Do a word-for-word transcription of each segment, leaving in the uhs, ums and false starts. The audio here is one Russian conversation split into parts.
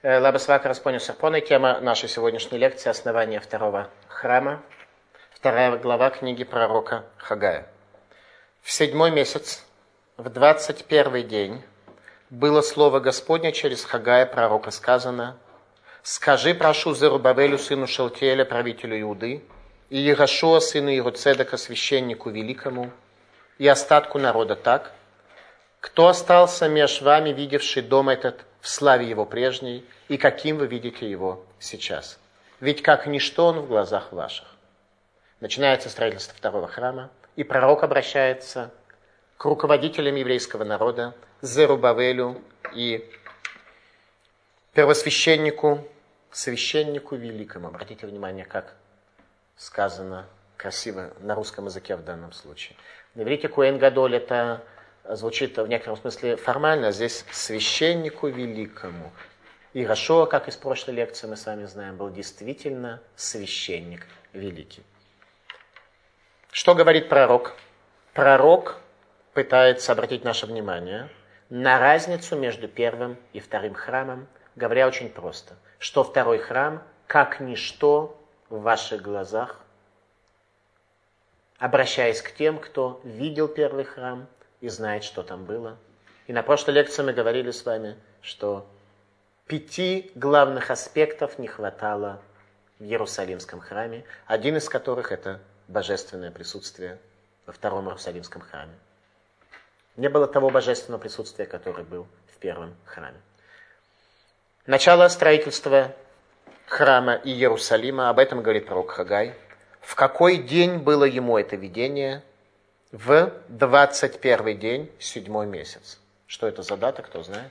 Лабас вакарас понес серпоной. Тема нашей сегодняшней лекции — основание второго храма. Вторая глава книги пророка Хагая. В седьмой месяц, в двадцать первый день, было слово Господне через Хагая пророка сказано: «Скажи, прошу, Зерубавелю, сыну Шелтиэля, правителю Иуды, и Иерошуа, сыну Иерусалима, священнику великому, и остатку народа так: кто остался меж вами, видевший дом этот в славе его прежней, и каким вы видите его сейчас? Ведь как ничто он в глазах ваших». Начинается строительство второго храма, и пророк обращается к руководителям еврейского народа, Зерубавелю и первосвященнику, священнику великому. Обратите внимание, как сказано красиво на русском языке в данном случае. На иврите Коэн Гадоль — это звучит в некотором смысле формально, здесь священнику великому. Иерошуа, как из прошлой лекции мы с вами знаем, был действительно священник великий. Что говорит пророк? Пророк пытается обратить наше внимание на разницу между первым и вторым храмом, говоря очень просто, что второй храм, как ничто в ваших глазах, обращаясь к тем, кто видел первый храм и знает, что там было. И на прошлой лекции мы говорили с вами, что пяти главных аспектов не хватало в Иерусалимском храме, один из которых — это божественное присутствие во втором Иерусалимском храме. Не было того божественного присутствия, которое было в первом храме. Начало строительства храма и Иерусалима, об этом говорит пророк Хагай. В какой день было ему это видение? В двадцать первый день, седьмой месяц. Что это за дата, кто знает?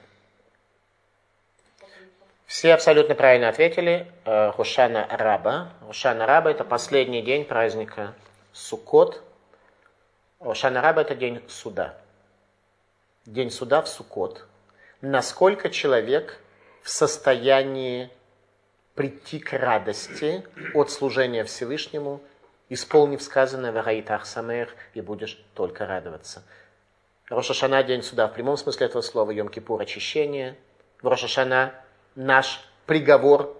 Все абсолютно правильно ответили. Рошана Раба. Рошана Раба — это последний день праздника Суккот. Рошана Раба — это день суда. День суда в Суккот. Насколько человек в состоянии прийти к радости от служения Всевышнему, исполнив сказанное «Вараит ах самех», и будешь только радоваться. Рош ха-Шана — день суда в прямом смысле этого слова, Йом-Кипур — очищение. В Рош ха-Шана наш приговор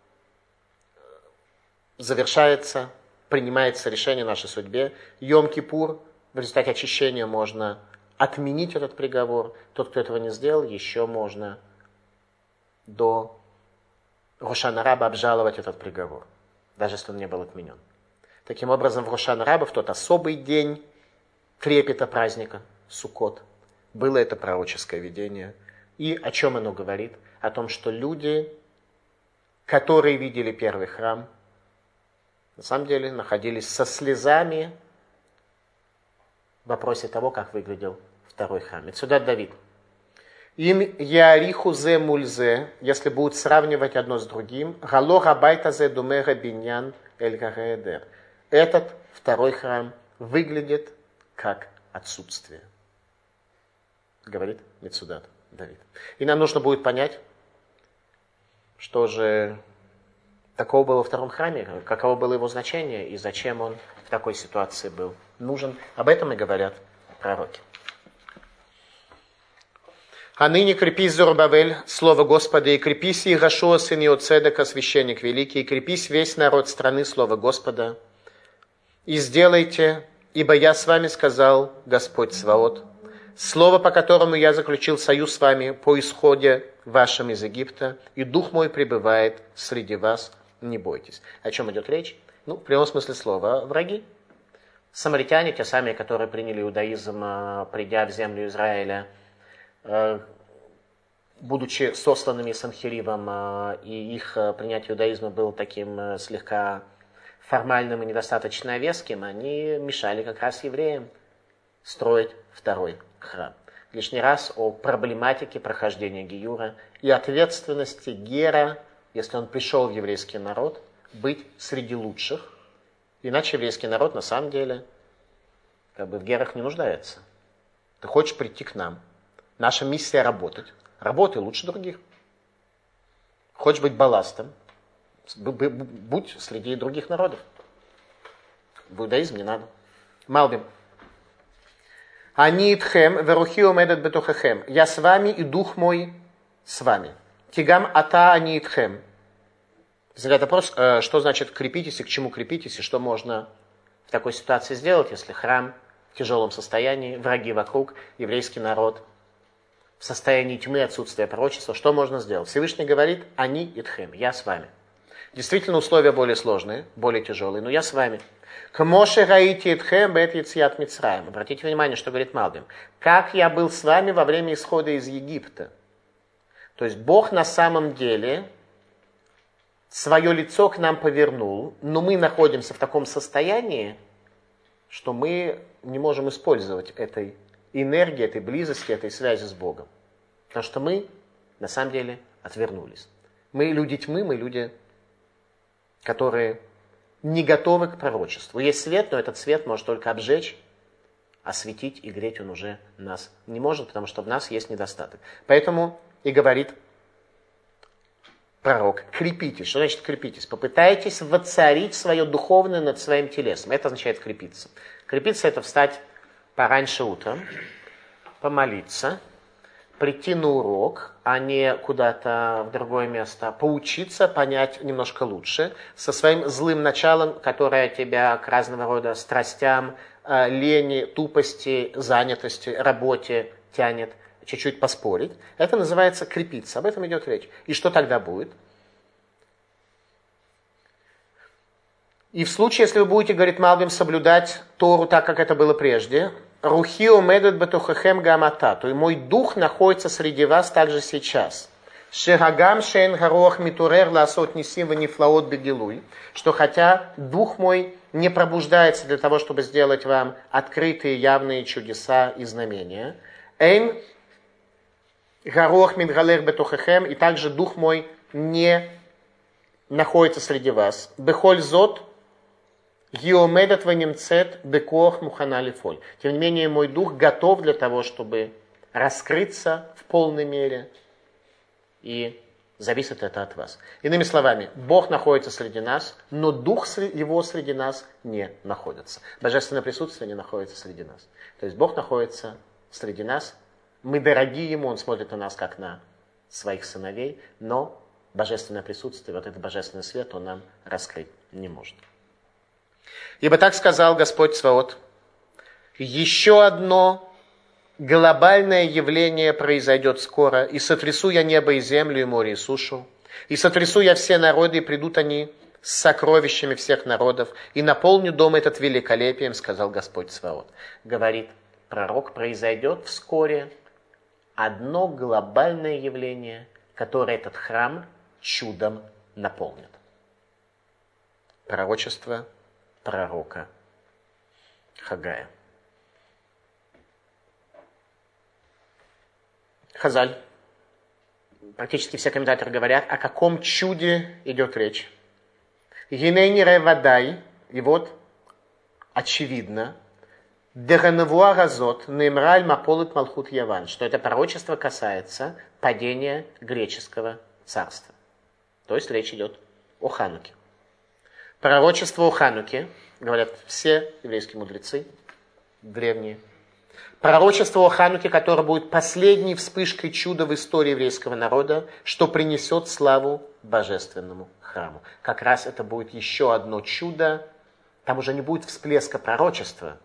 завершается, принимается решение о нашей судьбе. Йом-Кипур, в результате очищения можно отменить этот приговор. Тот, кто этого не сделал, еще можно до Рошана Раба обжаловать этот приговор, даже если он не был отменен. Таким образом, в Рошана Раба, в тот особый день трепета праздника Суккот, было это пророческое видение. И о чем оно говорит? О том, что люди, которые видели первый храм, на самом деле находились со слезами в вопросе того, как выглядел второй храм. Отсюда Давид. Им яриху зе мульзе, если будут сравнивать одно с другим, гало рабайта зе думера биньян эль гареедер. Этот второй храм выглядит как отсутствие, говорит Мецудат Давид. И нам нужно будет понять, что же такого было во втором храме, каково было его значение и зачем он в такой ситуации был нужен. Об этом и говорят пророки. «А ныне крепись, Зорубавель, слово Господа, и крепись, Иерошуа, сын Иоцедека, священник великий, и крепись весь народ страны, слово Господа, и сделайте, ибо я с вами сказал Господь Цваот, слово, по которому я заключил союз с вами по исходе вашем из Египта, и дух мой пребывает среди вас, не бойтесь». О чем идет речь? Ну, в прямом смысле слова, враги. Самаритяне, те самые, которые приняли иудаизм, придя в землю Израиля, будучи сосланными Санхеривом, и их принятие иудаизма было таким слегка формальным и недостаточно веским, они мешали как раз евреям строить второй храм. Лишний раз о проблематике прохождения гиюра и ответственности гера, если он пришел в еврейский народ, быть среди лучших. Иначе еврейский народ на самом деле как бы в герах не нуждается. Ты хочешь прийти к нам. Наша миссия — работать. Работай лучше других. Хочешь быть балластом, будь среди других народов. В иудаизм не надо. Малбим. Они итхем, верухи омедет бетухахем. Я с вами, и дух мой с вами. Тигам ата ани итхем. Возникает вопрос, что значит крепитесь и к чему крепитесь, и что можно в такой ситуации сделать, если храм в тяжелом состоянии, враги вокруг, еврейский народ в состоянии тьмы, отсутствия пророчества. Что можно сделать? Всевышний говорит, ани итхем, я с вами. Действительно, условия более сложные, более тяжелые, но я с вами. Кмоше раити итхем бет яциат Мицраим. Обратите внимание, что говорит Малбим. Как я был с вами во время исхода из Египта. То есть Бог на самом деле свое лицо к нам повернул, но мы находимся в таком состоянии, что мы не можем использовать этой энергии, этой близости, этой связи с Богом. Потому что мы на самом деле отвернулись. Мы люди тьмы, мы люди, которые не готовы к пророчеству. Есть свет, но этот свет может только обжечь, осветить и греть он уже нас не может, потому что в нас есть недостаток. Поэтому и говорит пророк, крепитесь. Что значит крепитесь? Попытайтесь воцарить свое духовное над своим телесом. Это означает крепиться. Крепиться — это встать пораньше утром, помолиться, прийти на урок, а не куда-то в другое место, поучиться, понять немножко лучше, со своим злым началом, которое тебя к разного рода страстям, лени, тупости, занятости, работе тянет, чуть-чуть поспорить. Это называется крепиться. Об этом идет речь. И что тогда будет? И в случае, если вы будете, говорит Малбим, соблюдать Тору так, как это было прежде, «Рухи омедет бетухахем гамата», то и мой дух находится среди вас также сейчас. «Шехагам шейн гаруах митурер ласот нисим ванифлаот бегилуй», что хотя дух мой не пробуждается для того, чтобы сделать вам открытые явные чудеса и знамения, «Эйн гаруах митгалер бетухахем», и также дух мой не находится среди вас. «Бехоль зот», Геомедат ванемцет бекох мухана лифоль. Тем не менее, мой дух готов для того, чтобы раскрыться в полной мере. И зависит это от вас. Иными словами, Бог находится среди нас, но дух его среди нас не находится. Божественное присутствие не находится среди нас. То есть Бог находится среди нас. Мы дороги ему, он смотрит на нас как на своих сыновей, но божественное присутствие, вот этот божественный свет он нам раскрыть не может. Ибо так сказал Господь Цваот, еще одно глобальное явление произойдет скоро, и сотрясу я небо и землю, и море, и сушу, и сотрясу я все народы, и придут они с сокровищами всех народов, и наполню дом этот великолепием, сказал Господь Цваот. Говорит пророк, произойдет вскоре одно глобальное явление, которое этот храм чудом наполнит. Пророчество пророка Хагая. Хазаль. Практически все комментаторы говорят, о каком чуде идет речь. Гинейни ревадай, и вот очевидно, деганавуа разот неймраль маполит малхут яван, что это пророчество касается падения греческого царства. То есть речь идет о Хануке. Пророчество о Хануке, говорят все еврейские мудрецы, древние. Пророчество о Хануке, которое будет последней вспышкой чуда в истории еврейского народа, что принесет славу божественному храму. Как раз это будет еще одно чудо. Там уже не будет всплеска пророчества,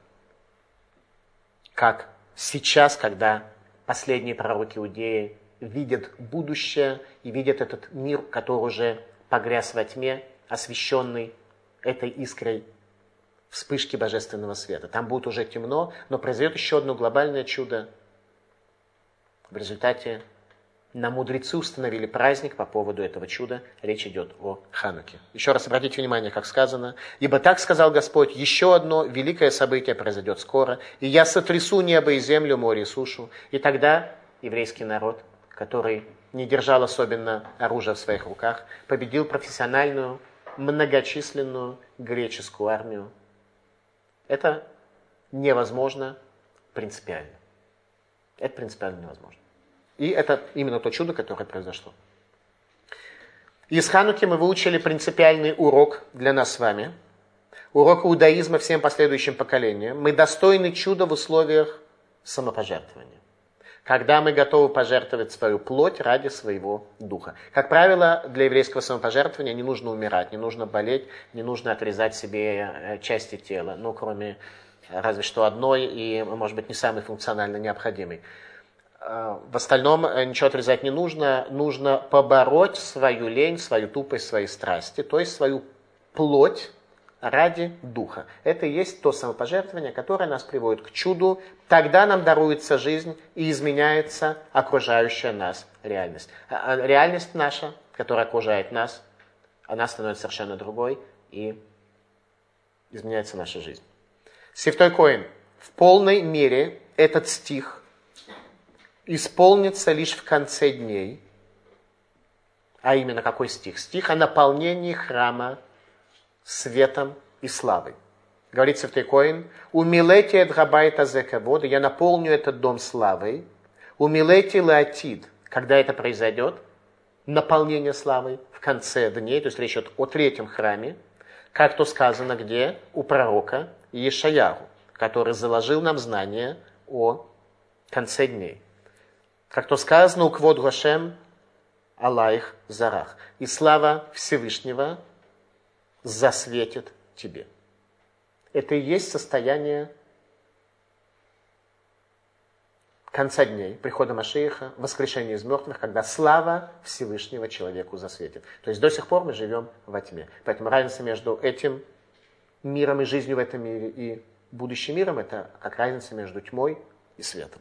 как сейчас, когда последние пророки Иудеи видят будущее и видят этот мир, который уже погряз во тьме, освещенный этой искрой вспышки божественного света. Там будет уже темно, но произойдет еще одно глобальное чудо. В результате нам мудрецы установили праздник по поводу этого чуда. Речь идет о Хануке. Еще раз обратите внимание, как сказано. «Ибо так сказал Господь, еще одно великое событие произойдет скоро, и я сотрясу небо и землю, море и сушу». И тогда еврейский народ, который не держал особенно оружия в своих руках, победил профессиональную, многочисленную греческую армию. Это невозможно принципиально. Это принципиально невозможно. И это именно то чудо, которое произошло. Из Хануки мы выучили принципиальный урок для нас с вами. Урок иудаизма всем последующим поколениям. Мы достойны чуда в условиях самопожертвования. когда мы готовы пожертвовать свою плоть ради своего духа. Как правило, для еврейского самопожертвования не нужно умирать, не нужно болеть, не нужно отрезать себе части тела, ну, кроме разве что одной и, может быть, не самой функционально необходимой. В остальном ничего отрезать не нужно, нужно побороть свою лень, свою тупость, свои страсти, то есть свою плоть ради духа. Это и есть то самопожертвование, которое нас приводит к чуду. Тогда нам даруется жизнь и изменяется окружающая нас реальность. А реальность наша, которая окружает нас, она становится совершенно другой, и изменяется наша жизнь. Сифтой Коэн. В полной мере этот стих исполнится лишь в конце дней. А именно какой стих? Стих о наполнении храма светом и славой. Говорит Сифтой Коэн: «Умилети эт габайта зекавода», я наполню этот дом славой. «Умилети леатид», когда это произойдет, наполнение славой в конце дней, то есть речь идет о третьем храме, как то сказано где? У пророка Иешаяху, который заложил нам знания о конце дней. Как то сказано у Квод Гошем Аллаих Зарах. И слава Всевышнего засветит тебе. Это и есть состояние конца дней, прихода Машиаха, воскрешения из мертвых, когда слава Всевышнего человеку засветит. То есть до сих пор мы живем во тьме. Поэтому разница между этим миром и жизнью в этом мире и будущим миром — это как разница между тьмой и светом.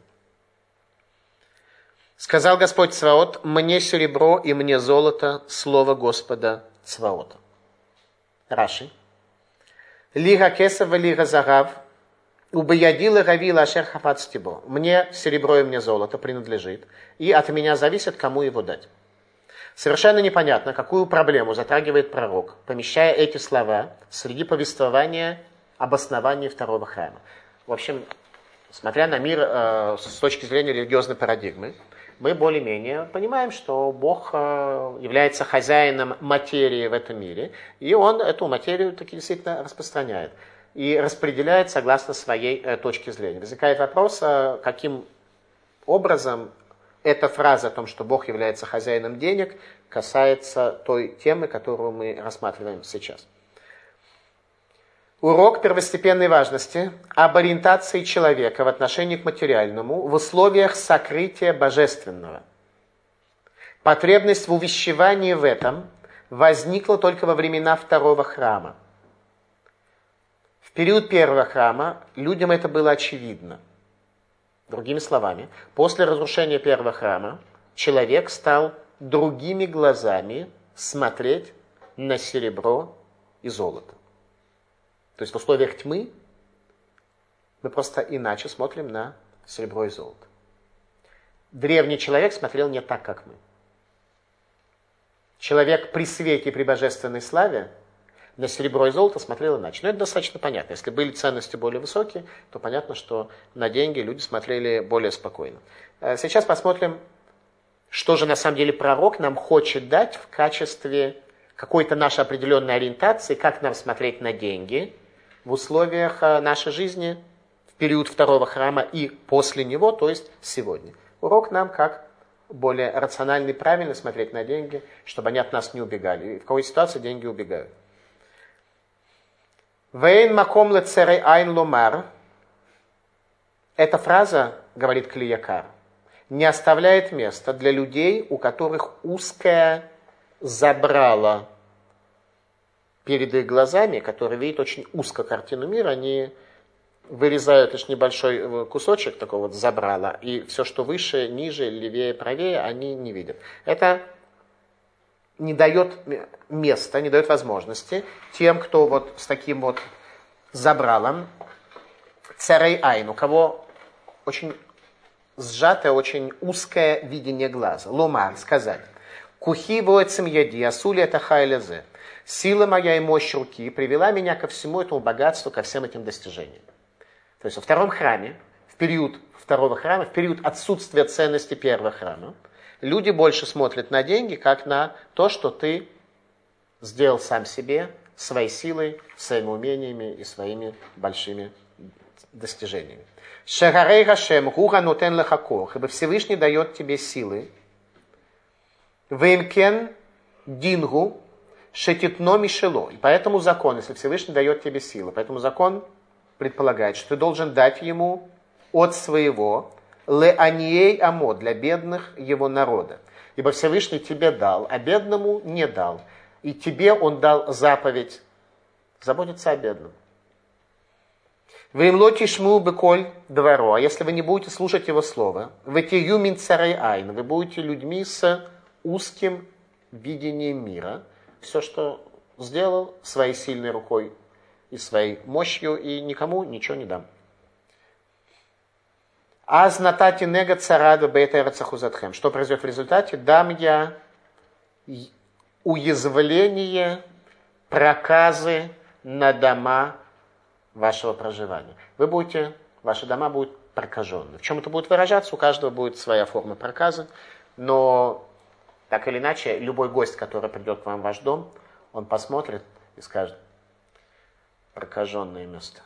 Сказал Господь Цваот: «Мне серебро и мне золото, слово Господа Цваота». Раши. «Лига кесава, лига загав, убоядила гавила ашер хафацтибо». Мне серебро и мне золото принадлежит, и от меня зависит, кому его дать. Совершенно непонятно, какую проблему затрагивает пророк, помещая эти слова среди повествования об основании второго храма. В общем, смотря на мир э, с точки зрения религиозной парадигмы, мы более-менее понимаем, что Бог является хозяином материи в этом мире, и Он эту материю таки действительно распространяет и распределяет согласно своей точке зрения. Возникает вопрос, каким образом эта фраза о том, что Бог является хозяином денег, касается той темы, которую мы рассматриваем сейчас. Урок первостепенной важности об ориентации человека в отношении к материальному в условиях сокрытия божественного. Потребность в увещевании в этом возникла только во времена второго храма. В период первого храма людям это было очевидно. Другими словами, после разрушения первого храма человек стал другими глазами смотреть на серебро и золото. То есть в условиях тьмы мы просто иначе смотрим на серебро и золото. Древний человек смотрел не так, как мы. Человек при свете и при божественной славе на серебро и золото смотрел иначе. Но это достаточно понятно. Если были ценности более высокие, то понятно, что на деньги люди смотрели более спокойно. Сейчас посмотрим, что же на самом деле пророк нам хочет дать в качестве какой-то нашей определенной ориентации, как нам смотреть на деньги в условиях нашей жизни, в период второго храма и после него, то есть сегодня. Урок нам, как более рационально и правильно смотреть на деньги, чтобы они от нас не убегали. И в какой ситуации деньги убегают. «Вейн маком лецерей айн ломар». Эта фраза, говорит Кли Якар, не оставляет места для людей, у которых узкое забрало перед их глазами, которые видят очень узко картину мира, они вырезают лишь небольшой кусочек такого вот забрала, и все, что выше, ниже, левее, правее, они не видят. Это не дает места, не дает возможности тем, кто вот с таким вот забралом, царей айн, у кого очень сжатое, очень узкое видение глаза. Ломар, сказать. Кухи воэцем яди, асули это хайлезе. Сила моя и мощь руки привела меня ко всему этому богатству, ко всем этим достижениям. То есть во втором храме, в период второго храма, в период отсутствия ценности первого храма, люди больше смотрят на деньги, как на то, что ты сделал сам себе, своей силой, своими умениями и своими большими достижениями. Шагарей Гашем гуга нотен лехакох, ибо Всевышний дает тебе силы. Веймкен дингу шетитно мишело. И поэтому закон, если Всевышний дает тебе силы, поэтому закон предполагает, что ты должен дать ему от своего ле анией амо, для бедных его народа. Ибо Всевышний тебе дал, а бедному не дал. И тебе он дал заповедь заботиться о бедном. Вы им лотишму беколь дворо, а если вы не будете слушать его слова, вы тию мин царей айн, вы будете людьми с узким видением мира. Все, что сделал своей сильной рукой и своей мощью, и никому ничего не дам. Аз натати нега царада бейтэрцахузатхэм. Что произойдет в результате? Дам я уязвление, проказы на дома вашего проживания. Вы будете, ваши дома будут прокажены. В чем это будет выражаться? У каждого будет своя форма проказы, но так или иначе, любой гость, который придет к вам в ваш дом, он посмотрит и скажет: прокаженное место.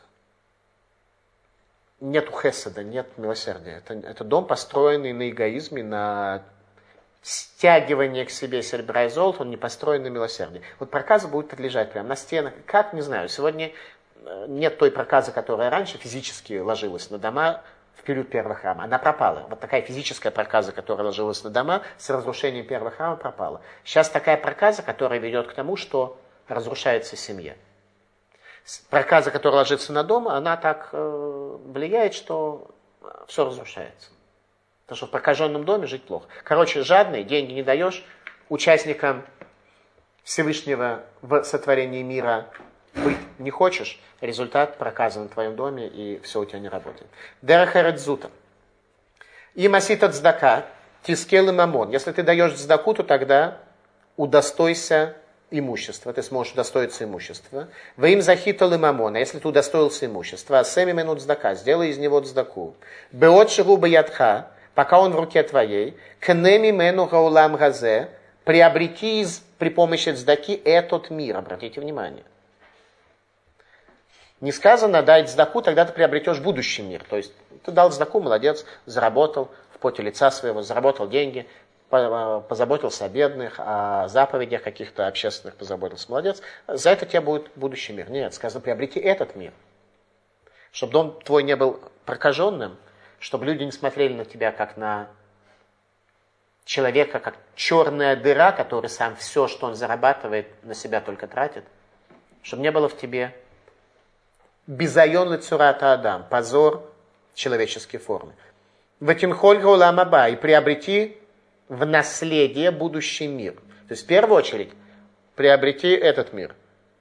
Нету хеседа, нет милосердия. Это, это дом, построенный на эгоизме, на стягивании к себе серебра и золота, он не построен на милосердии. Вот проказа будет лежать прямо на стенах. Как, не знаю, сегодня нет той проказы, которая раньше физически ложилась на дома в период первого храма. Она пропала. Вот такая физическая проказа, которая ложилась на дома, с разрушением первого храма пропала. Сейчас такая проказа, которая ведет к тому, что разрушается семья. Проказа, которая ложится на дом, она так э, влияет, что все разрушается. Потому что в прокаженном доме жить плохо. Короче, жадный, деньги не даешь, участникам Всевышнего в сотворении мира быть не хочешь, результат проказа на твоем доме, и все у тебя не работает. Дерахарадзута. И масита цдака, тискел и мамон. Если ты даешь цдаку, то тогда удостойся имущества, ты сможешь удостоиться имущества. Во им захитал и мамон, а если ты удостоился имущества, а семи минут цдака, сделай из него цдаку. Беот шигуба ядха, пока он в руке твоей, кнеми мену гаулам газе, приобрети из, при помощи цдаки этот мир. Обратите внимание. Не сказано дай цдаку, тогда ты приобретешь будущий мир. То есть ты дал цдаку, молодец, заработал в поте лица своего, заработал деньги, позаботился о бедных, о заповедях каких-то общественных позаботился, молодец. За это у тебя будет будущий мир. Нет, сказано приобрети этот мир. Чтобы дом твой не был прокаженным, чтобы люди не смотрели на тебя как на человека, как черная дыра, который сам все, что он зарабатывает, на себя только тратит. Чтобы не было в тебе бизайон лицурата Адам, позор человеческой формы. Ватинхоль гаулам аба, и приобрети в наследие будущий мир. То есть в первую очередь приобрети этот мир.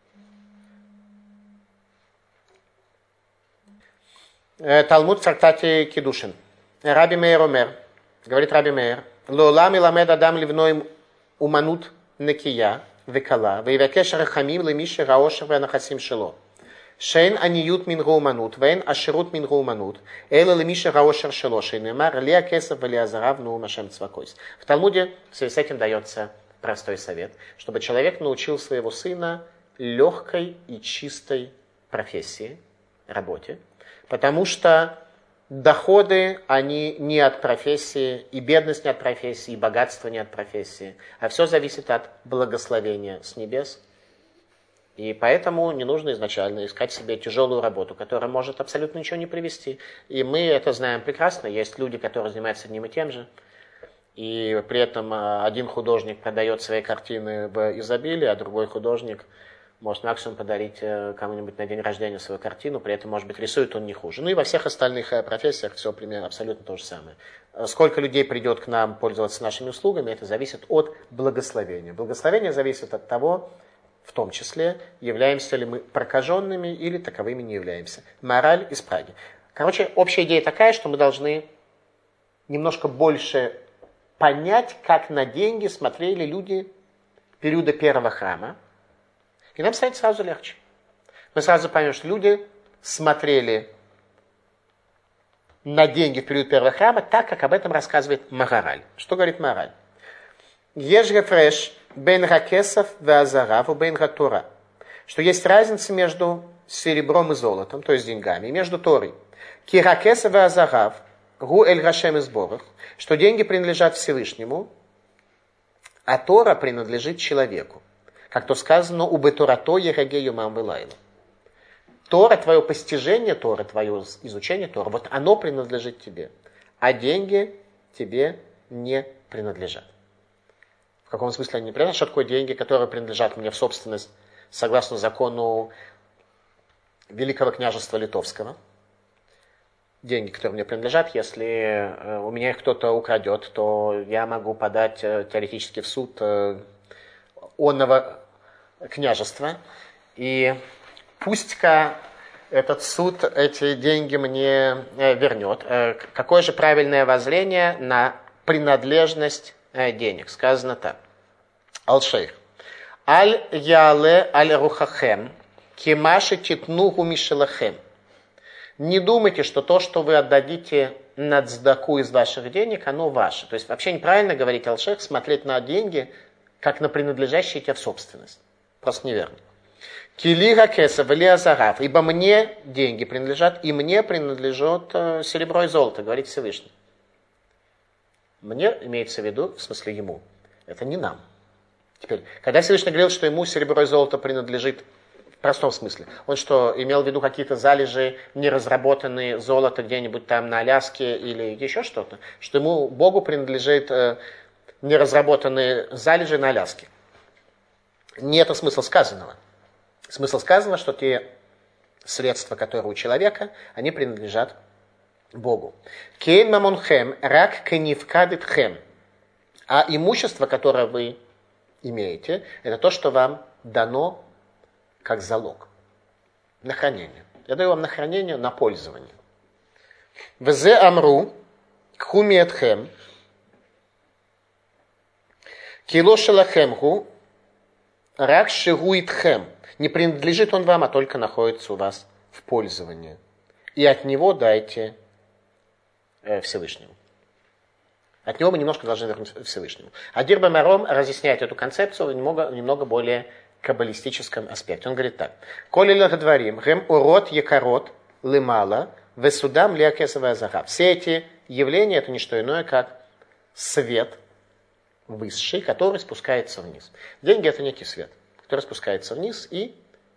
Талмуд в трактате Кидушин. Раби Меир омер, говорит Раби Меир, лоулам иламед адам ливной уманут некия векала, вейвакеш рахамим лемиши раошер венахасим шело. Шейн аниют мин гоуманут, вейн аширут мин гоуманут, эла лемиши раошер шело, шейнемар леа кесов валиазарав нуум ашем цвакойс. В Талмуде в связи с этим дается простой совет, чтобы человек научил своего сына легкой и чистой профессии, работе, потому что доходы, они не от профессии, и бедность не от профессии, и богатство не от профессии, а все зависит от благословения с небес. И поэтому не нужно изначально искать себе тяжелую работу, которая может абсолютно ничего не привести. И мы это знаем прекрасно. Есть люди, которые занимаются одним и тем же, и при этом один художник продает свои картины в изобилии, а другой художник может максимум подарить кому-нибудь на день рождения свою картину, при этом, может быть, рисует он не хуже. Ну и во всех остальных профессиях все примерно абсолютно то же самое. Сколько людей придет к нам пользоваться нашими услугами, это зависит от благословения. Благословение зависит от того, в том числе, являемся ли мы прокаженными или таковыми не являемся. Мораль из Праги. Короче, общая идея такая, что мы должны немножко больше понять, как на деньги смотрели люди периода первого храма. И нам станет сразу легче. Мы сразу поймем, что люди смотрели на деньги в период первого храма так, как об этом рассказывает Магараль. Что говорит Магараль? Еш гефреш бен ракесов ве азарав бен ратора. Что есть разница между с серебром и золотом, то есть деньгами, и между Торой. Киракеса веазарав, гу эль гашем и сборах, что деньги принадлежат Всевышнему, а Тора принадлежит человеку. Как то сказано, убы Торато ереге юмам вилайла. Тора, твое постижение Торы, твое изучение Торы, вот оно принадлежит тебе, а деньги тебе не принадлежат. В каком смысле они не принадлежат? Что такое деньги, которые принадлежат мне в собственность, согласно закону Великого княжества Литовского? Деньги, которые мне принадлежат, если у меня их кто-то украдет, то я могу подать теоретически в суд онного княжества, и пусть-ка этот суд эти деньги мне вернет. Какое же правильное воззрение на принадлежность денег? Сказано так. Ал-шейх. Аль-яле аль-рухахем, кимаши титнуху мишелахем. Не думайте, что то, что вы отдадите на цдаку из ваших денег, оно ваше. То есть вообще неправильно говорить, ал-шейх, смотреть на деньги, как на принадлежащие тебе в собственность. Просто неверно. Килига кеса валиазараф, ибо мне деньги принадлежат, и мне принадлежат серебро и золото, говорит Всевышний. Мне имеется в виду, в смысле ему, это не нам. Теперь, когда Всевышний говорил, что ему серебро и золото принадлежит в простом смысле, он что, имел в виду какие-то залежи, неразработанные золото где-нибудь там на Аляске или еще что-то, что ему, Богу, принадлежит э, неразработанные залежи на Аляске. Не это смысл сказанного. Смысл сказано, что те средства, которые у человека, они принадлежат Богу. Кейн мамонхем рак кенивкадитхем. А имущество, которое вы имеете, это то, что вам дано как залог. На хранение. Я даю вам на хранение, на пользование. Взе амру кхумиетхем килошелахемгу рак шигуитхем. Не принадлежит он вам, а только находится у вас в пользовании. И от него дайте э, Всевышнему. От него мы немножко должны вернуть Всевышнему. Адир Бамаром разъясняет эту концепцию в немного, немного более каббалистическом аспекте. Он говорит так. Коли лагадварим, гем урот якорот лымала, весудам лиакесовая захаб. Все эти явления, это не что иное, как свет высший, который спускается вниз. Деньги это некий свет, который спускается вниз и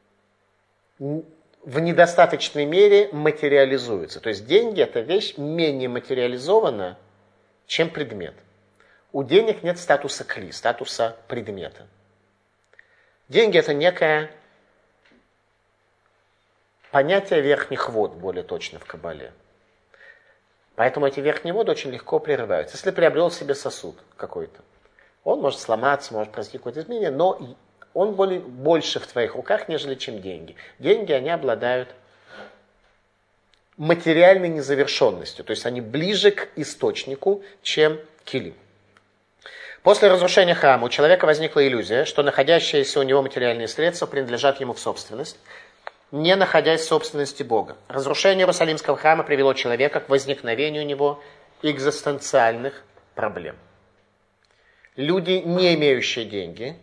в недостаточной мере материализуется. То есть деньги это вещь менее материализованная, чем предмет. У денег нет статуса кли, статуса предмета. Деньги это некое понятие верхних вод, более точно в Кабале. Поэтому эти верхние воды очень легко прерываются. Если приобрел себе сосуд какой-то, он может сломаться, может произойти какое-то изменение, но он более, больше в твоих руках, нежели чем деньги. Деньги, они обладают материальной незавершенностью, то есть они ближе к источнику, чем килим. После разрушения храма у человека возникла иллюзия, что находящиеся у него материальные средства принадлежат ему в собственность, не находясь в собственности Бога. Разрушение Иерусалимского храма привело человека к возникновению у него экзистенциальных проблем. Люди, не имеющие деньги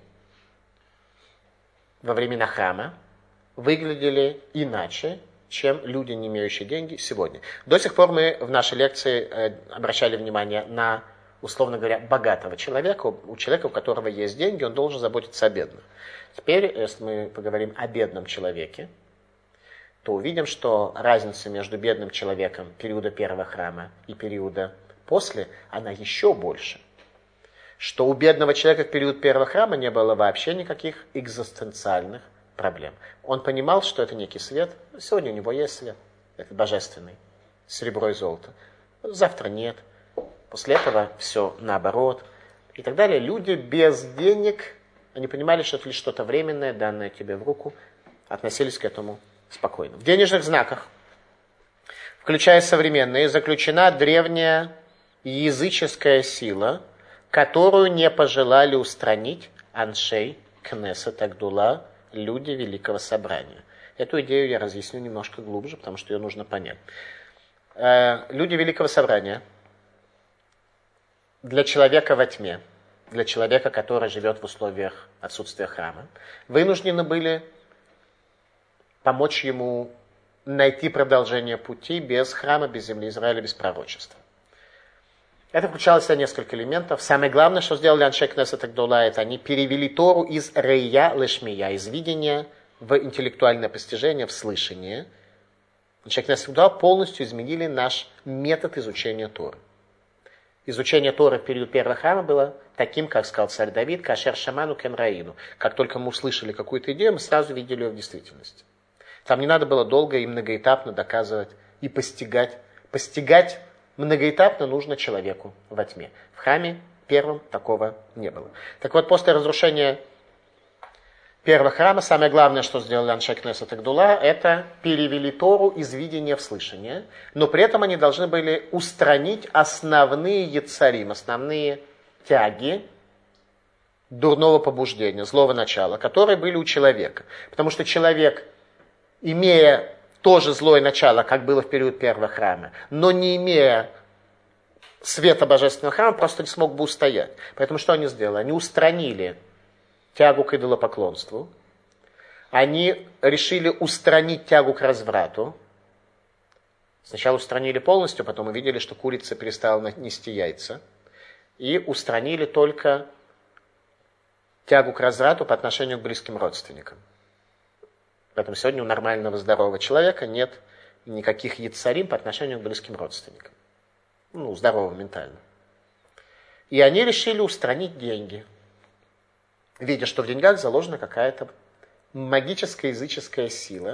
во времена храма, выглядели иначе, чем люди, не имеющие деньги сегодня. До сих пор мы в нашей лекции э, обращали внимание на, условно говоря, богатого человека. У человека, у которого есть деньги, он должен заботиться о бедных. Теперь, если мы поговорим о бедном человеке, то увидим, что разница между бедным человеком периода первого храма и периода после, она еще больше. Что у бедного человека в период первого храма не было вообще никаких экзистенциальных проблем. Он понимал, что это некий свет. Сегодня у него есть свет, это божественный, серебро и золото. Завтра нет. После этого все наоборот. И так далее. Люди без денег, они понимали, что это лишь что-то временное, данное тебе в руку, относились к этому спокойно. В денежных знаках, включая современные, заключена древняя языческая сила, которую не пожелали устранить аншей Кнессет Агдула, люди Великого Собрания. Эту идею я разъясню немножко глубже, потому что ее нужно понять. Люди Великого Собрания для человека во тьме, для человека, который живет в условиях отсутствия храма, вынуждены были помочь ему найти продолжение пути без храма, без земли Израиля, без пророчества. Это включало в себя несколько элементов. Самое главное, что сделали Аншей Кнессет Агдула, это они перевели Тору из рея лешмия, из видения в интеллектуальное постижение, в слышание. Аншей Кнессет Агдула полностью изменили наш метод изучения Торы. Изучение Торы в период первого храма было таким, как сказал царь Давид, кашер шаману кен раину. Как только мы услышали какую-то идею, мы сразу видели ее в действительности. Там не надо было долго и многоэтапно доказывать и постигать. Постигать многоэтапно нужно человеку во тьме. В храме первом такого не было. Так вот, после разрушения первого храма, самое главное, что сделали Аншей Кнессет Агдула, это перевели Тору из видения в слышание, но при этом они должны были устранить основные яцарим, основные тяги дурного побуждения, злого начала, которые были у человека. Потому что человек, имея тоже злое начало, как было в период первого храма, но не имея света божественного храма, просто не смог бы устоять. Поэтому что они сделали? Они устранили тягу к идолопоклонству, они решили устранить тягу к разврату. Сначала устранили полностью, потом увидели, что курица перестала нести яйца, и устранили только тягу к разврату по отношению к близким родственникам. Поэтому сегодня у нормального, здорового человека нет никаких яцарим по отношению к близким родственникам. Ну, здорового ментально. И они решили устранить деньги, видя, что в деньгах заложена какая-то магическая языческая сила,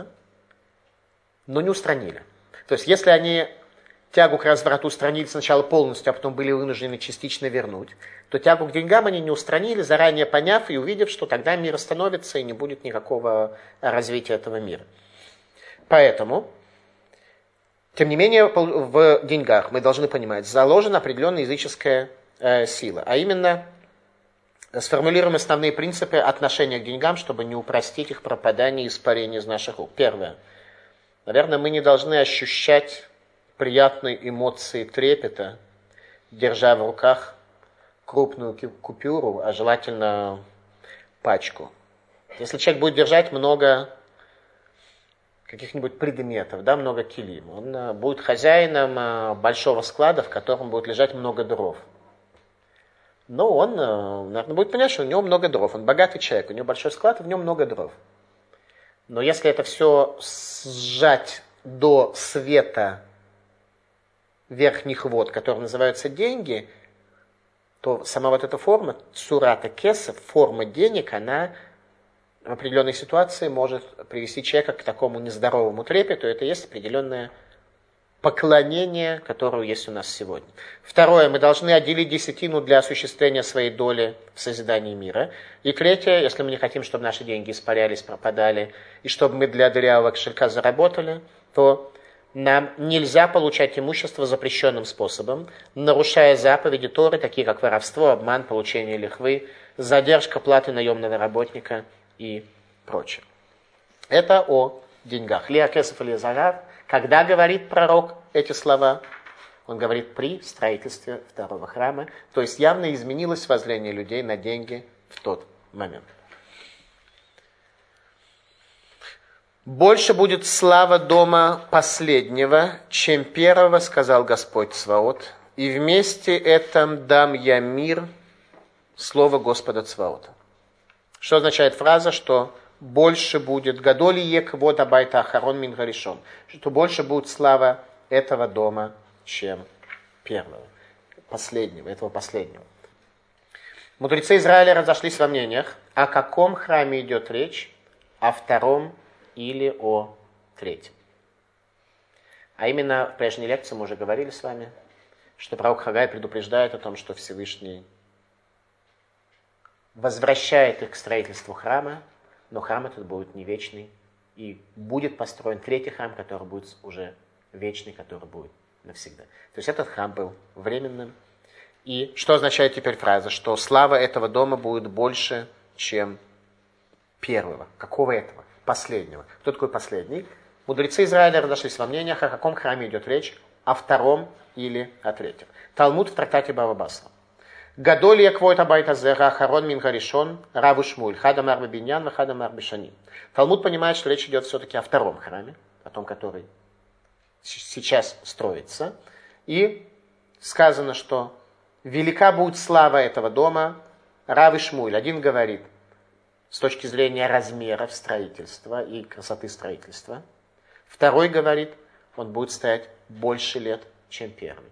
но не устранили. То есть, если они тягу к разврату устранили сначала полностью, а потом были вынуждены частично вернуть, то тягу к деньгам они не устранили, заранее поняв и увидев, что тогда мир остановится и не будет никакого развития этого мира. Поэтому, тем не менее, в деньгах мы должны понимать, заложена определенная языческая э, сила, а именно сформулируем основные принципы отношения к деньгам, чтобы не упростить их пропадание и испарение из наших рук. Первое. Наверное, мы не должны ощущать приятные эмоции трепета, держа в руках крупную купюру, а желательно пачку. Если человек будет держать много каких-нибудь предметов, да, много килим, он будет хозяином большого склада, в котором будет лежать много дров. Но он, наверное, будет понять, что у него много дров. Он богатый человек, у него большой склад, и в нем много дров. Но если это все сжать до света верхних вод, которые называются деньги, то сама вот эта форма, цурата кесов, форма денег, она в определенной ситуации может привести человека к такому нездоровому трепету. Это есть определенное поклонение, которое есть у нас сегодня. Второе, мы должны отделить десятину для осуществления своей доли в созидании мира. И третье, если мы не хотим, чтобы наши деньги испарялись, пропадали, и чтобы мы для дырявого кошелька заработали, то нам нельзя получать имущество запрещенным способом, нарушая заповеди Торы, такие как воровство, обман, получение лихвы, задержка платы наемного работника и прочее. Это о деньгах. Лиа кесов или зарав. Когда говорит пророк эти слова, он говорит при строительстве второго храма. То есть явно изменилось воззрение людей на деньги в тот момент. «Больше будет слава дома последнего, чем первого, сказал Господь Цваот, и вместе этом дам я мир, слово Господа Цваота». Что означает фраза, что больше будет гадоли ек вот абайта ахарон мин гаришон, что больше будет слава этого дома, чем первого, последнего, этого последнего. Мудрецы Израиля разошлись во мнениях, о каком храме идет речь, о втором или о третьем. А именно в прежней лекции мы уже говорили с вами, что пророк Хагай предупреждает о том, что Всевышний возвращает их к строительству храма, но храм этот будет не вечный, и будет построен третий храм, который будет уже вечный, который будет навсегда. То есть этот храм был временным. И что означает теперь фраза, что слава этого дома будет больше, чем первого. Какого этого? Последнего. Кто такой последний? Мудрецы Израиля разошлись во мнениях, о каком храме идет речь, о втором или о третьем. Талмуд в трактате Бава Басра Гадоли яквойт абайта зера харон мин гаришон раву шмуль хадам арбе биньян ва хадам арбе шани. Талмуд понимает, что речь идет все-таки о втором храме, о том, который сейчас строится. И сказано, что велика будет слава этого дома. Рав и Шмуль. Один говорит с точки зрения размеров строительства и красоты строительства. Второй говорит, он будет стоять больше лет, чем первый.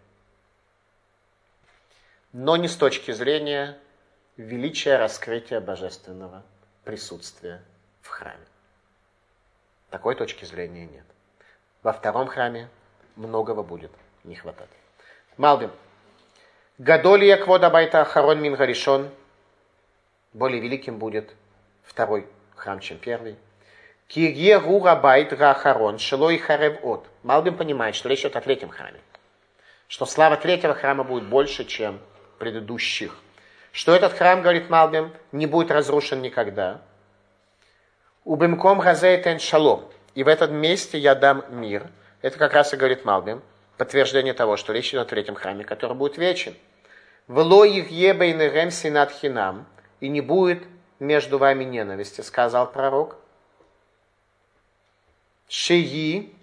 Но не с точки зрения величия раскрытия божественного присутствия в храме. Такой точки зрения нет. Во втором храме многого будет не хватать. Малбим. Гадоли яквода байта ахарон мин гаришон. Более великим будет второй храм, чем первый. Кирье рура байт гахарон шелой харев от. Малбим понимает, что речь идет о третьем храме. Что слава третьего храма будет больше, чем предыдущих. Что этот храм, говорит Малбим, не будет разрушен никогда. Убимком газейтен шалом. И в этом месте я дам мир. Это как раз и говорит Малбим. Подтверждение того, что речь идет о третьем храме, который будет вечен. Вло их ебейнерем синат хинам. И не будет между вами ненависти, сказал пророк. Шии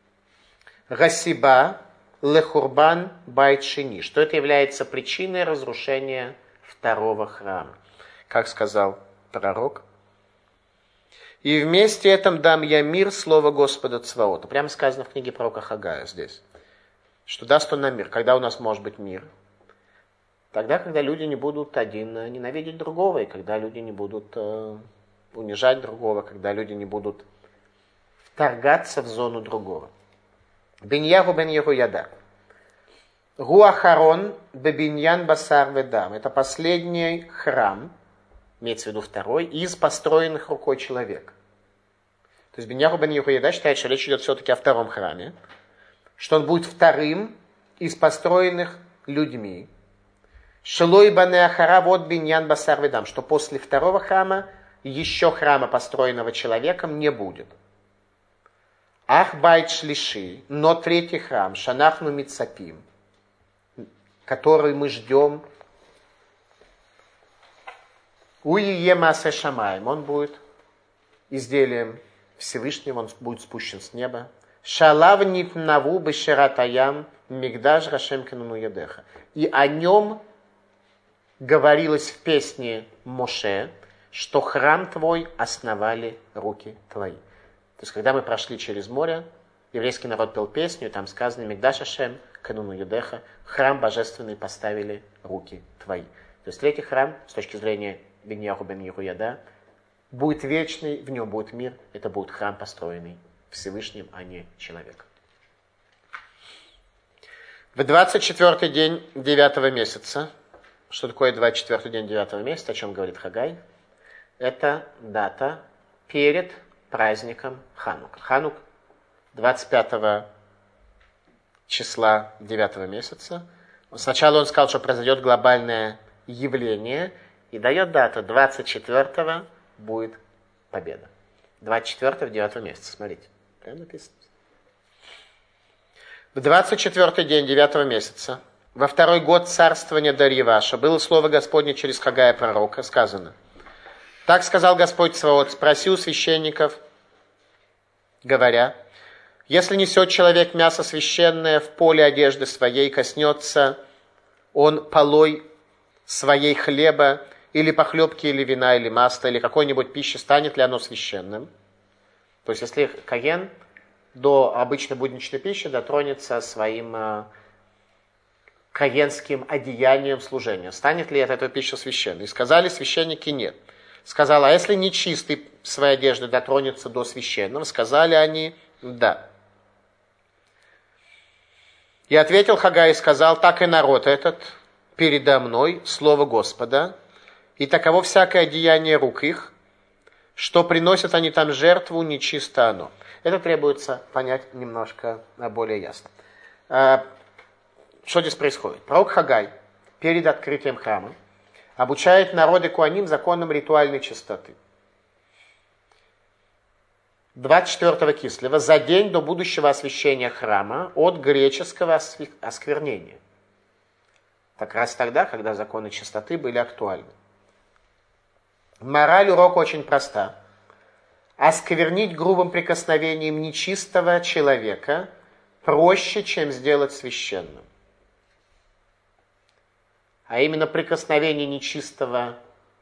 гасиба лехурбан байт шини. Что это является причиной разрушения второго храма. Как сказал пророк. И вместе этом дам я мир, слово Господа Цваота. Прямо сказано в книге пророка Хагая здесь. Что даст он нам мир. Когда у нас может быть мир? Тогда, когда люди не будут один ненавидеть другого, и когда люди не будут э, унижать другого, когда люди не будут вторгаться в зону другого. Биньяху бен Яда. Гуахарон бебиньян басар ведам. Это последний храм, имеется в виду второй, из построенных рукой человека. То есть Биньяху бен Яда считает, что речь идет все-таки о втором храме, что он будет вторым из построенных людьми. Шелой бане ахара вот биньян басар ведам, что после второго храма еще храма, построенного человеком, не будет. Ах байт шлиши, но третий храм, шанахну мицапим, который мы ждем, уие масе шамаем, он будет изделием Всевышнего, он будет спущен с неба. Шалав нитнаву бешератаям мигдаш рашем кенуну ядеха. И о нем говорилось в песне Моше, что храм твой основали руки твои. То есть, когда мы прошли через море, еврейский народ пел песню, и там сказано «Мигдаш Ашем, кануну Юдеха», храм божественный поставили руки твои. То есть, третий храм, с точки зрения Биньяху бен Яда, будет вечный, в нем будет мир, это будет храм, построенный Всевышним, а не человеком. В двадцать четвёртый день девятого месяца, что такое двадцать четвёртый день девятого месяца, о чем говорит Хагай, это дата перед праздником Ханука. Ханук двадцать пятого числа девятого месяца. Сначала он сказал, что произойдет глобальное явление, и дает дату двадцать четвёртого будет победа. двадцать четвёртого девятого месяца, смотрите, прямо написано. В двадцать четвёртый день девятого месяца, во второй год царствования Дарьяваша, было слово Господне через Хагая пророка, сказано: так сказал Господь Цваот, спроси у священников, говоря, если несет человек мясо священное в поле одежды своей, коснется он полой своей хлеба, или похлебки, или вина, или масла, или какой-нибудь пищи, станет ли оно священным? То есть, если коген до обычной будничной пищи дотронется своим э, коенским одеянием служения, станет ли это эта пища священной? И сказали священники нет. Сказала, а если нечистый своей одежды дотронется до священного? Сказали они да. И ответил Хагай и сказал, так и народ этот передо мной, слово Господа, и таково всякое деяние рук их, что приносят они там жертву, нечисто оно. Это требуется понять немножко более ясно. Что здесь происходит? Пророк Хагай перед открытием храма обучает народы Куаним законам ритуальной чистоты. двадцать четвёртого Кислева, за день до будущего освящения храма от греческого осквернения. как раз тогда, когда законы чистоты были актуальны. Мораль урока очень проста. Осквернить грубым прикосновением нечистого человека проще, чем сделать священным. А именно прикосновение нечистого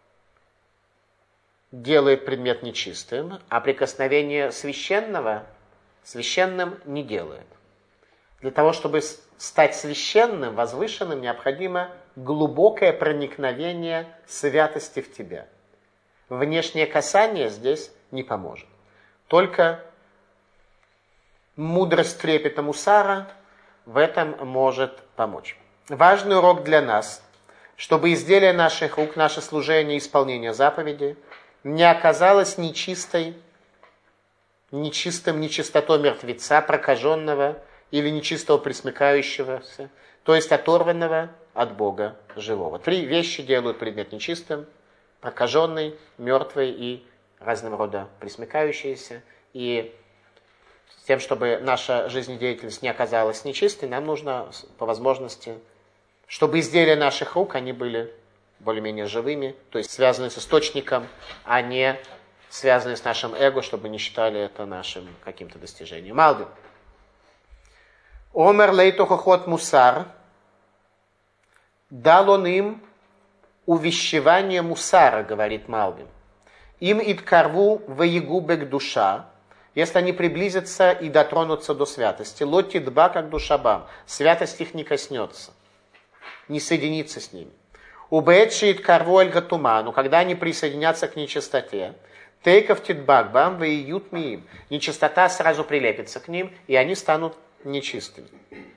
делает предмет нечистым, а прикосновение священного священным не делает. Для того, чтобы стать священным, возвышенным, необходимо глубокое проникновение святости в тебя. Внешнее касание здесь не поможет. Только мудрость трепета мусара в этом может помочь. Важный урок для нас, чтобы изделие наших рук, наше служение и исполнение заповеди не оказалось нечистой, нечистым нечистотой мертвеца, прокаженного или нечистого пресмыкающегося, то есть оторванного от Бога живого. Три вещи делают предмет нечистым: прокаженный, мертвый и разного рода пресмыкающиеся. И с тем, чтобы наша жизнедеятельность не оказалась нечистой, нам нужно по возможности, чтобы изделия наших рук, они были более-менее живыми, то есть связаны с источником, а не связаны с нашим эго, чтобы не считали это нашим каким-то достижением. Малбим. Омер лейтохохот мусар. Дал он им увещевание мусара, говорит Малбим. Им иткарву ваегубек душа, если они приблизятся и дотронутся до святости. Лотидба как душабам, святость их не коснется, не соединится с ними. Убэдши иткарву эльгатуману, когда они присоединятся к нечистоте. Тейков тидбакбам ваиют миим, нечистота сразу прилепится к ним, и они станут нечистыми.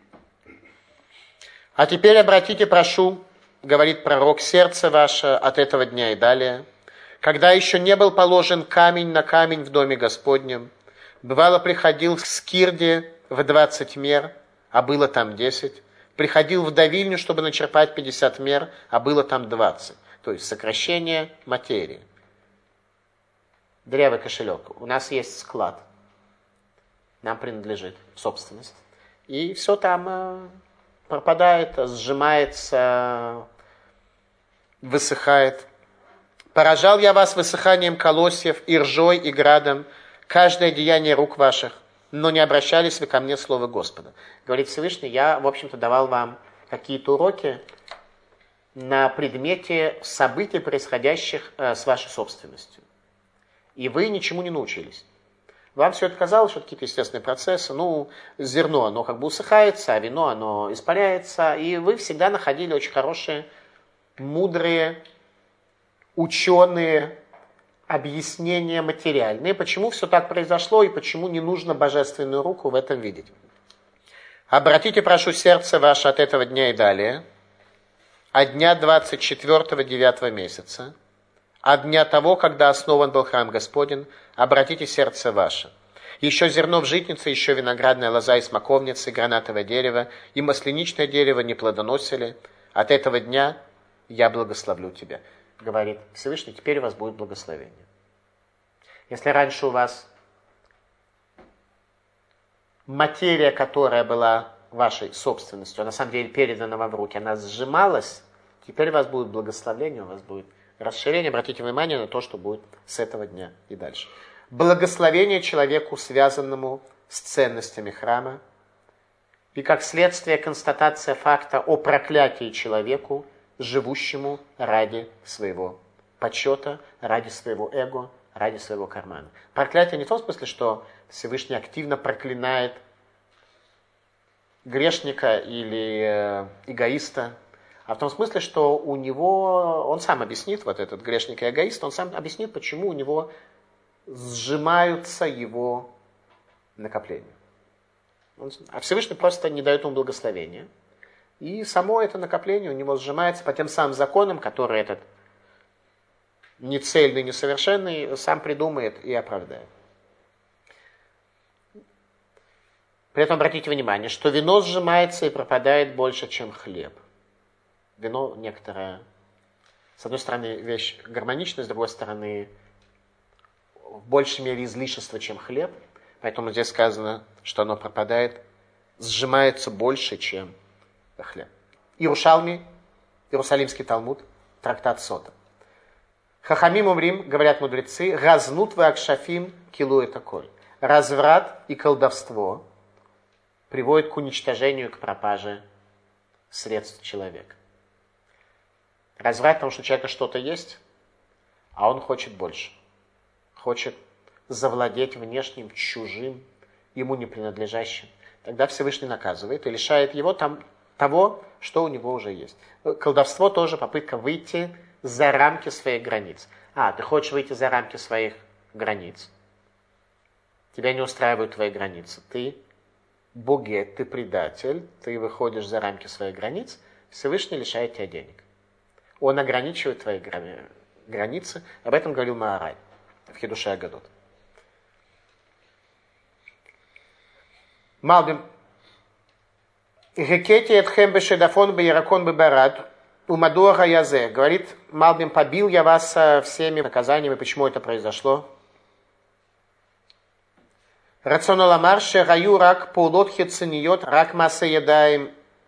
А теперь обратите, прошу, говорит пророк, сердце ваше от этого дня и далее. Когда еще не был положен камень на камень в доме Господнем, бывало приходил в Скирде в двадцать мер, а было там десять. Приходил в Давильню, чтобы начерпать пятьдесят мер, а было там двадцать. То есть сокращение материи. Дырявый кошелек. У нас есть склад. Нам принадлежит собственность. И все там э, пропадает, сжимается, высыхает. Поражал я вас высыханием колосьев и ржой, и градом, каждое деяние рук ваших, но не обращались вы ко мне слово Господа. Говорит Всевышний, я, в общем-то, давал вам какие-то уроки на предмете событий, происходящих э, с вашей собственностью. И вы ничему не научились. Вам все это казалось, что это какие-то естественные процессы. Ну, зерно, оно как бы усыхается, а вино, оно испаряется. И вы всегда находили очень хорошие, мудрые, ученые объяснения материальные, почему все так произошло и почему не нужно божественную руку в этом видеть. Обратите, прошу, сердце ваше от этого дня и далее, от дня двадцать четвёртого девятого месяца, от дня того, когда основан был храм Господень, обратите сердце ваше. Еще зерно в житнице, еще виноградная лоза и смоковница, и гранатовое дерево, и масляничное дерево не плодоносили. От этого дня я благословлю тебя. Говорит Всевышний, теперь у вас будет благословение. Если раньше у вас материя, которая была вашей собственностью, а на самом деле передана вам в руки, она сжималась, теперь у вас будет благословение, у вас будет расширение. Обратите внимание на то, что будет с этого дня и дальше. Благословение человеку, связанному с ценностями храма, и как следствие констатация факта о проклятии человеку, живущему ради своего почета, ради своего эго, ради своего кармана. Проклятие не в том смысле, что Всевышний активно проклинает грешника или эгоиста, а в том смысле, что у него, он сам объяснит, вот этот грешник и эгоист, он сам объяснит, почему у него сжимаются его накопления. А Всевышний просто не дает ему благословения. И само это накопление у него сжимается по тем самым законам, которые этот нецельный, несовершенный сам придумает и оправдает. При этом обратите внимание, что вино сжимается и пропадает больше, чем хлеб. Вино некоторая, с одной стороны, вещь гармоничная, с другой стороны, в большей мере излишество, чем хлеб. Поэтому здесь сказано, что оно пропадает, сжимается больше, чем хлеб. Иерушалми Иерусалимский Талмуд, трактат Сота. Хахамим умрим, говорят мудрецы, разнут вы акшафим килу это коль. Разврат и колдовство приводят к уничтожению, к пропаже средств человека. Разврат, потому что у человека что-то есть, а он хочет больше. Хочет завладеть внешним, чужим, ему не принадлежащим. Тогда Всевышний наказывает и лишает его там, того, что у него уже есть. Колдовство тоже попытка выйти за рамки своих границ. А, ты хочешь выйти за рамки своих границ. Тебя не устраивают твои границы. Ты богет, ты предатель, ты выходишь за рамки своих границ, Всевышний лишает тебя денег. Он ограничивает твои границы. Об этом говорил Маарай в Хидуше Агадот. Малбим. Гекети этхем бешедафон беяракон бебарад. Умадуаха язе. Говорит, Малбим, побил я вас всеми наказаниями. Почему это произошло? Рационаламар шераю рак паулот хицениот рак масса едаем.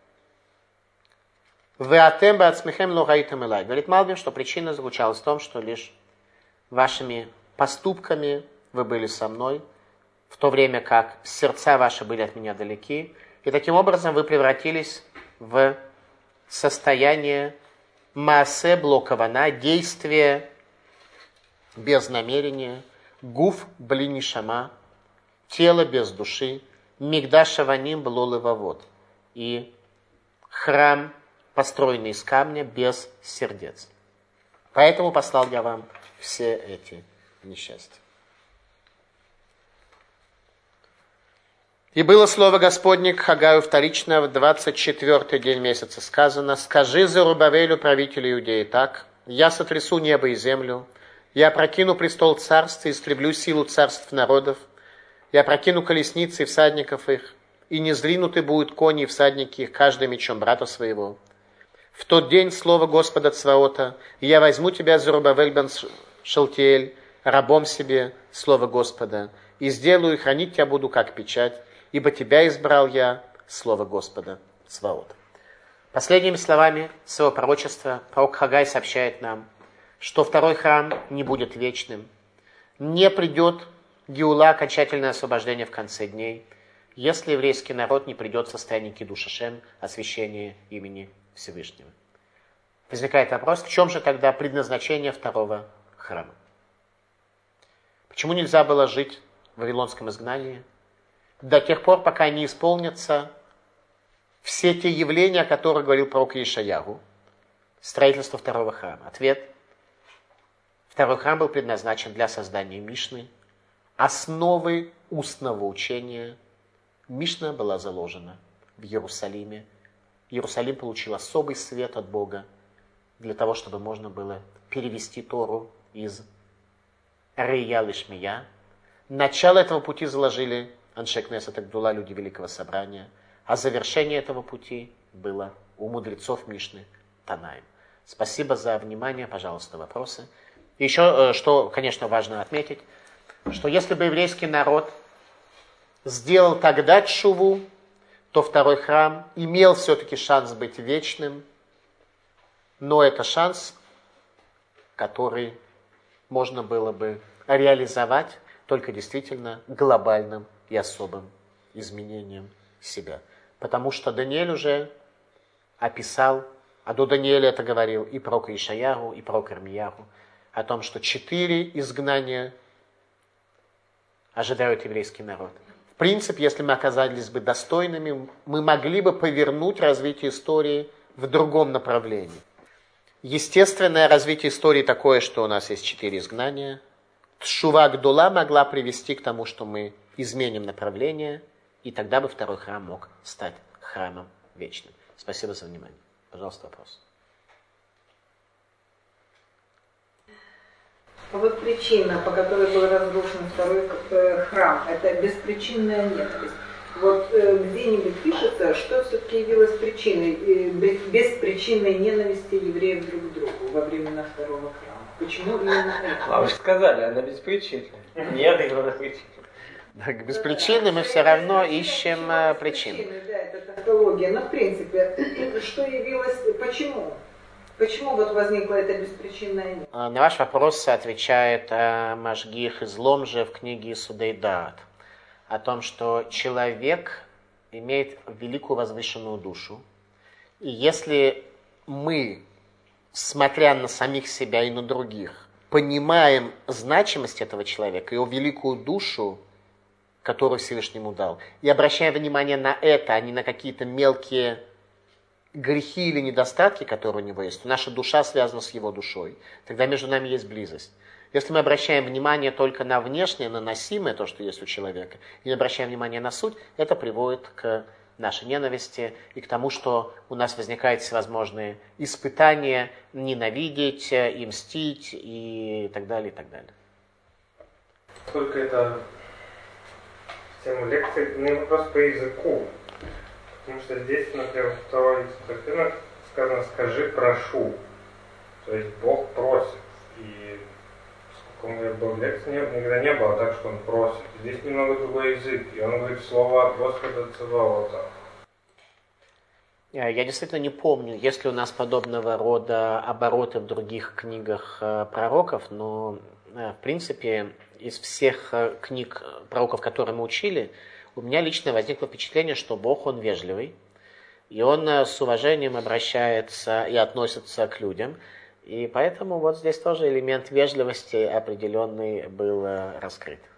Веатем бацмехем логаитам элай. Говорит Малбим, что причина заключалась в том, что лишь вашими поступками вы были со мной, в то время как сердца ваши были от меня далеки, и таким образом вы превратились в состояние маасе блокавана, действие без намерения, гуф блини шама, тело без души, мигдаша ваним блолы вавод, и храм, построенный из камня, без сердец. Поэтому послал я вам все эти несчастья. И было слово Господне к Хагаю вторично в двадцать четвёртый день месяца сказано: «Скажи Зарубавелю, правителю Иудеи, так: я сотрясу небо и землю, я прокину престол царства, истреблю силу царств народов, я прокину колесницы и всадников их, и не зринуты будут кони и всадники их, каждый мечом брата своего. В тот день слово Господа Цваота: я возьму тебя, Зарубавель бен Шалтиэль, рабом себе, слово Господа, и сделаю, и хранить тебя буду, как печать, ибо тебя избрал я, слово Господа Цваота». Последними словами своего пророчества пророк Хагай сообщает нам, что второй храм не будет вечным, не придет геула, окончательное освобождение в конце дней, если еврейский народ не придет в состояние кидуш Ашем, освящения имени Всевышнего. Возникает вопрос, в чем же тогда предназначение второго храма? Почему нельзя было жить в вавилонском изгнании до тех пор, пока не исполнятся все те явления, о которых говорил пророк Ишаяху, строительство второго храма? Ответ: второй храм был предназначен для создания Мишны, основы устного учения. Мишна была заложена в Иерусалиме. Иерусалим получил особый свет от Бога для того, чтобы можно было перевести Тору из Рея Лишмия. Начало этого пути заложили Аншей Кнесет Агдула, люди Великого Собрания, а завершение этого пути было у мудрецов Мишны Танаим. Спасибо за внимание, пожалуйста, вопросы. И еще, что, конечно, важно отметить, что если бы еврейский народ сделал тогда тшуву, то второй храм имел все-таки шанс быть вечным, но это шанс, который можно было бы реализовать только действительно глобальным и особым изменением себя. Потому что Даниэль уже описал, а до Даниэля это говорил и пророк Ишаяху, и пророк Ирмияху, о том, что четыре изгнания ожидают еврейский народ. В принципе, если мы оказались бы достойными, мы могли бы повернуть развитие истории в другом направлении. Естественное развитие истории такое, что у нас есть четыре изгнания. Тшува Гдула могла привести к тому, что мы изменим направление, и тогда бы второй храм мог стать храмом вечным. Спасибо за внимание. Пожалуйста, вопрос. Вот причина, по которой был разрушен второй храм, это беспричинная ненависть. Вот э, где-нибудь пишется, что все-таки явилось причиной э, беспричинной ненависти евреев друг к другу во времена второго храма. Почему именно это? А вы же сказали, она беспричинная. Нет, это причина. Так, без причины мы все равно ищем э, причины. Да, это тавтология. Но в принципе, что явилось, почему? Почему вот возникло это беспричинное нет? На ваш вопрос отвечает Машгих из Ломжи в книге Судей Даат о том, что человек имеет великую возвышенную душу. И если мы, смотря на самих себя и на других, понимаем значимость этого человека, его великую душу, которую Всевышний ему дал, и обращаем внимание на это, а не на какие-то мелкие грехи или недостатки, которые у него есть, то наша душа связана с его душой. Тогда между нами есть близость. Если мы обращаем внимание только на внешнее, наносимое, то, что есть у человека, и не обращаем внимания на суть, это приводит к нашей ненависти и к тому, что у нас возникают всевозможные испытания ненавидеть, и мстить, и так далее, и так далее. Только это тему лекции, мне вопрос по языку. Потому что здесь, например, второй строфинок сказано «скажи, прошу». То есть Бог просит. И сколько я был в лекции, никогда не было так, что Он просит. Здесь немного другой язык. И Он говорит слово Господа Цаваота. Я действительно не помню, есть ли у нас подобного рода обороты в других книгах пророков, но, в принципе, из всех книг пророков, которые мы учили, у меня лично возникло впечатление, что Бог, Он вежливый, и Он с уважением обращается и относится к людям, и поэтому вот здесь тоже элемент вежливости определенный был раскрыт.